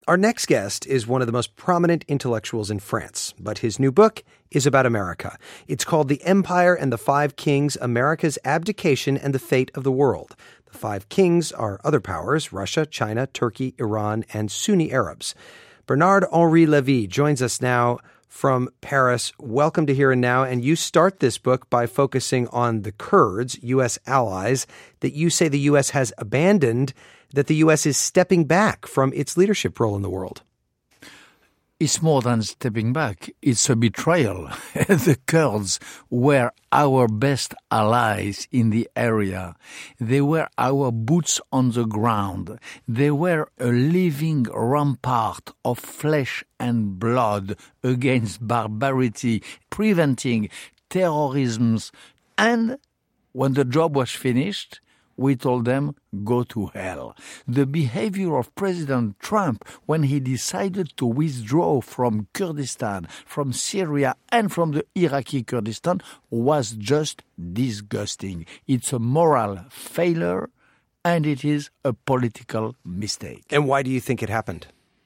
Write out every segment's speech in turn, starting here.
Our next guest is one of the most prominent intellectuals in France, but his new book is about America. It's called The Empire and the Five Kings, America's Abdication and the Fate of the World. The five kings are other powers: Russia, China, Turkey, Iran, and Sunni Arabs. Bernard-Henri Lévy joins us now from Paris. Welcome to Here and Now. And you start this book by focusing on the Kurds, U.S. allies, that you say the U.S. has abandoned, that the U.S. is stepping back from its leadership role in the world. It's more than stepping back. It's a betrayal. The Kurds were our best allies in the area. They were our boots on the ground. They were a living rampart of flesh and blood against barbarity, preventing terrorism. And when the job was finished, we told them, go to hell. The behavior of President Trump when he decided to withdraw from Kurdistan, from Syria, and from the Iraqi Kurdistan was just disgusting. It's a moral failure, and it is a political mistake. And why do you think it happened?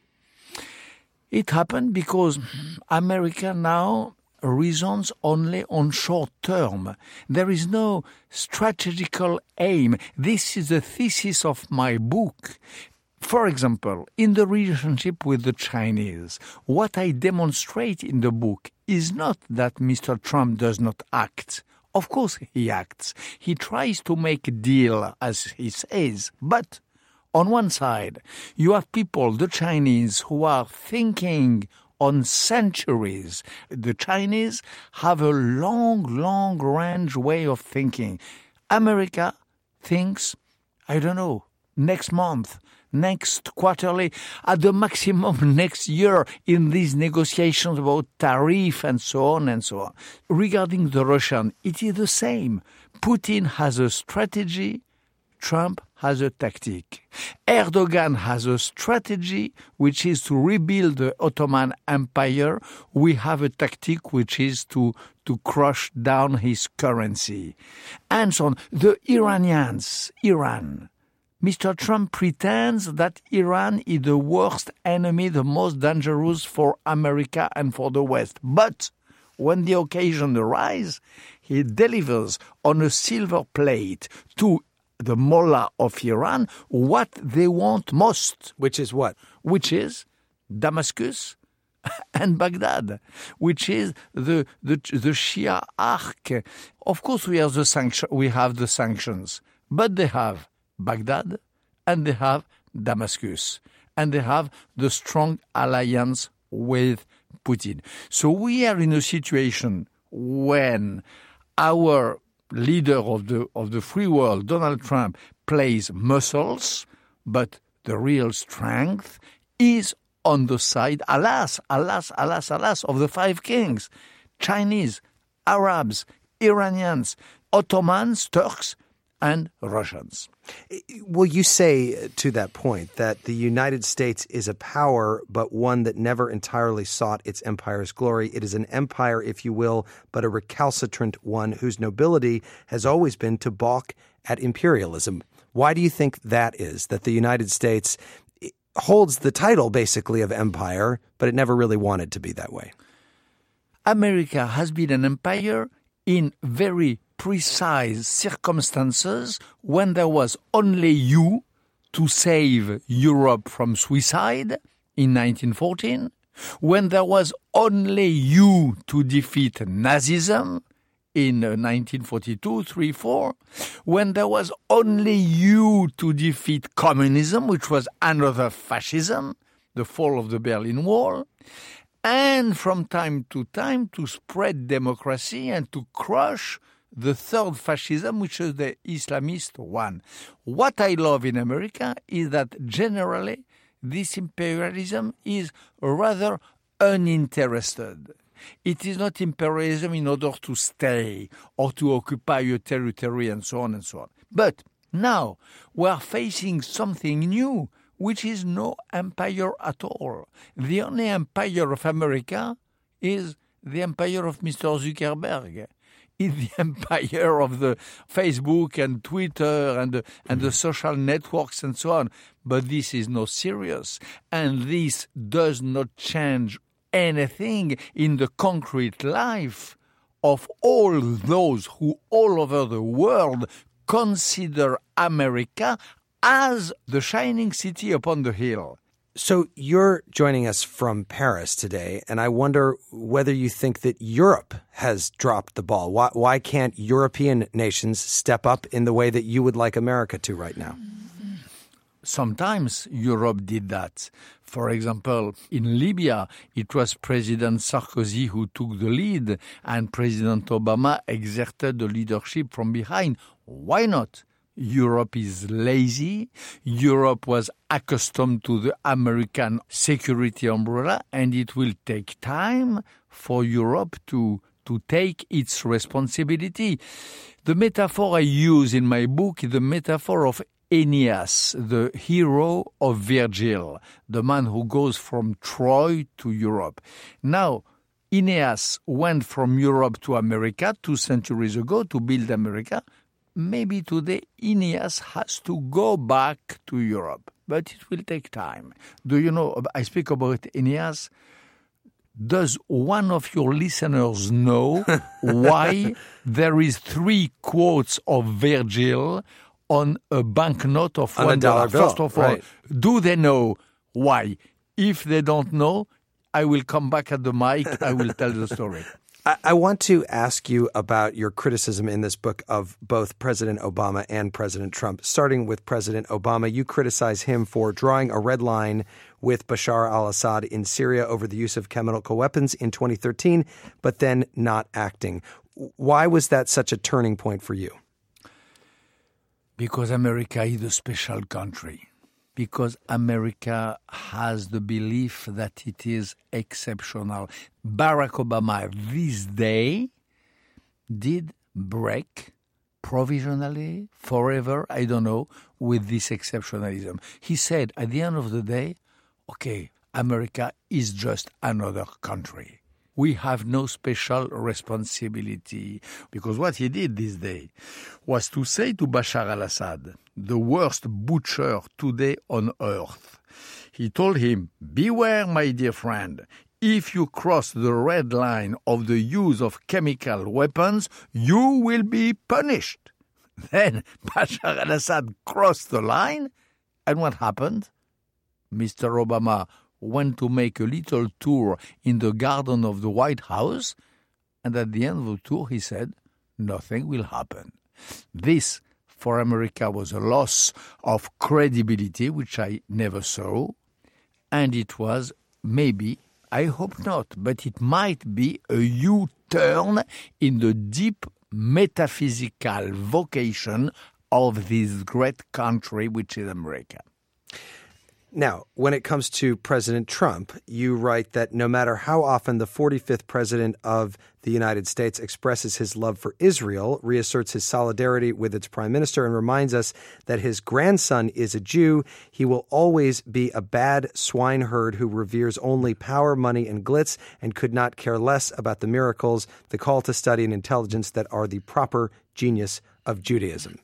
It happened because America now reasons only on short term. There is no strategical aim. This is the thesis of my book. For example, in the relationship with the Chinese, what I demonstrate in the book is not that Mr. Trump does not act. Of course he acts. He tries to make a deal, as he says, but on one side, you have people, the Chinese, who are thinking on centuries. The Chinese have a long range way of thinking. America thinks, I don't know, next month, next quarterly, at the maximum next year in these negotiations about tariff and so on and so on. Regarding the Russian, it is the same. Putin has a strategy, Trump has a tactic. Erdogan has a strategy, which is to rebuild the Ottoman Empire. We have a tactic, which is to crush down his currency. And so on. The Iranians, Iran. Mr. Trump pretends that Iran is the worst enemy, the most dangerous for America and for the West. But when the occasion arises, he delivers on a silver plate to the mullah of Iran what they want most. Which is what? Which is Damascus and Baghdad, which is the Shia arc. Of course, we have the sanctions, but they have Baghdad and they have Damascus, and they have the strong alliance with Putin. So we are in a situation when our leader of the free world, Donald Trump, plays muscles, but the real strength is on the side, alas, of the five kings: Chinese, Arabs, Iranians, Ottomans, Turks, and Russians. Well, you say to that point that the United States is a power, but one that never entirely sought its empire's glory. It is an empire, if you will, but a recalcitrant one whose nobility has always been to balk at imperialism. Why do you think that is, that the United States holds the title, basically, of empire, but it never really wanted to be that way? America has been an empire in very precise circumstances when there was only you to save Europe from suicide in 1914, when there was only you to defeat Nazism in 1942, 3, 4, when there was only you to defeat communism, which was another fascism, the fall of the Berlin Wall, and from time to time to spread democracy and to crush the third fascism, which is the Islamist one. What I love in America is that generally this imperialism is rather uninterested. It is not imperialism in order to stay or to occupy a territory and so on and so on. But now we are facing something new, which is no empire at all. The only empire of America is the empire of Mr. Zuckerberg. in the empire of the Facebook and Twitter and the social networks and so on. But this is not serious. And this does not change anything in the concrete life of all those who all over the world consider America as the shining city upon the hill. So you're joining us from Paris today, and I wonder whether you think that Europe has dropped the ball. Why can't European nations step up in the way that you would like America to right now? Sometimes Europe did that. For example, in Libya, it was President Sarkozy who took the lead, and President Obama exerted the leadership from behind. Why not? Europe is lazy. Europe was accustomed to the American security umbrella, and it will take time for Europe to take its responsibility. The metaphor I use in my book is the metaphor of Aeneas, the hero of Virgil, the man who goes from Troy to Europe. Now, Aeneas went from Europe to America 2 centuries ago to build America. Maybe today Aeneas has to go back to Europe, but it will take time. Do you know, I speak about Aeneas. Does one of your listeners know why there is 3 quotes of Virgil on a banknote of $1? First of all, right. Do they know why? If they don't know, I will come back at the mic, I will tell the story. I want to ask you about your criticism in this book of both President Obama and President Trump. Starting with President Obama, you criticize him for drawing a red line with Bashar al-Assad in Syria over the use of chemical weapons in 2013, but then not acting. Why was that such a turning point for you? Because America is a special country. Because America has the belief that it is exceptional. Barack Obama this day did break provisionally, forever, I don't know, with this exceptionalism. He said at the end of the day, okay, America is just another country. We have no special responsibility. Because what he did this day was to say to Bashar al-Assad, the worst butcher today on earth, he told him, beware, my dear friend, if you cross the red line of the use of chemical weapons, you will be punished. Then Bashar al-Assad crossed the line, and what happened? Mr. Obama went to make a little tour in the garden of the White House, and at the end of the tour he said, nothing will happen. This, for America, was a loss of credibility, which I never saw, and it was maybe, I hope not, but it might be a U-turn in the deep metaphysical vocation of this great country, which is America. Now, when it comes to President Trump, you write that no matter how often the 45th president of the United States expresses his love for Israel, reasserts his solidarity with its prime minister, and reminds us that his grandson is a Jew, he will always be a bad swineherd who reveres only power, money, and glitz, and could not care less about the miracles, the call to study and intelligence that are the proper genius of Judaism.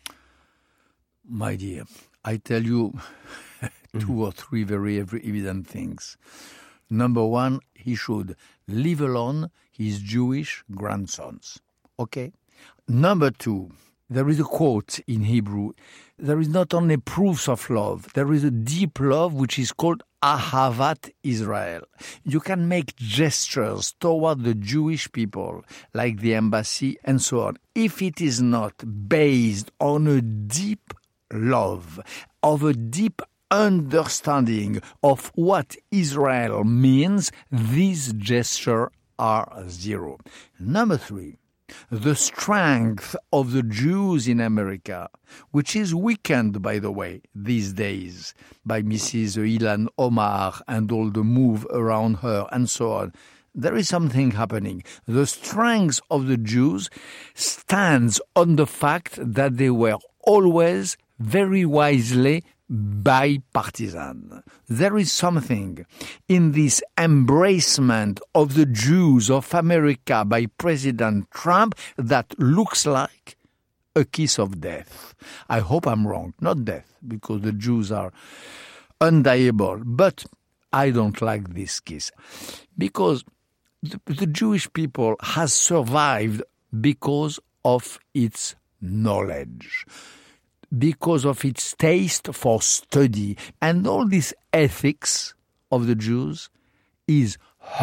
My dear, I tell you 2 or 3 very evident things. Number 1, he should leave alone his Jewish grandsons. Okay? Number 2, there is a quote in Hebrew. There is not only proofs of love, there is a deep love which is called Ahavat Israel. You can make gestures toward the Jewish people, like the embassy and so on. If it is not based on a deep love, of a deep understanding of what Israel means, these gestures are zero. Number 3, the strength of the Jews in America, which is weakened, by the way, these days by Mrs. Ilhan Omar and all the move around her and so on. There is something happening. The strength of the Jews stands on the fact that they were always very wisely bipartisan. There is something in this embracement of the Jews of America by President Trump that looks like a kiss of death. I hope I'm wrong. Not death, because the Jews are undeniable. But I don't like this kiss. Because the Jewish people has survived because of its knowledge, because of its taste for study. And all this ethics of the Jews is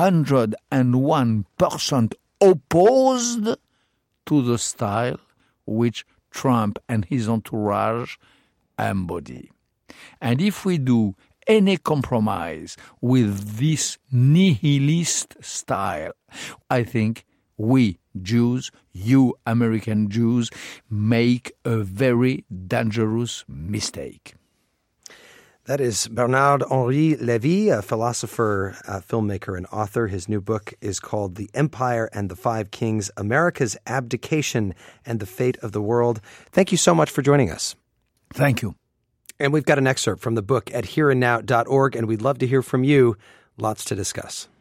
101% opposed to the style which Trump and his entourage embody. And if we do any compromise with this nihilist style, I think we Jews, you American Jews, make a very dangerous mistake. That is Bernard-Henri Lévy, a philosopher, filmmaker, and author. His new book is called The Empire and the Five Kings, America's Abdication and the Fate of the World. Thank you so much for joining us. Thank you. And we've got an excerpt from the book at hereandnow.org, and we'd love to hear from you. Lots to discuss.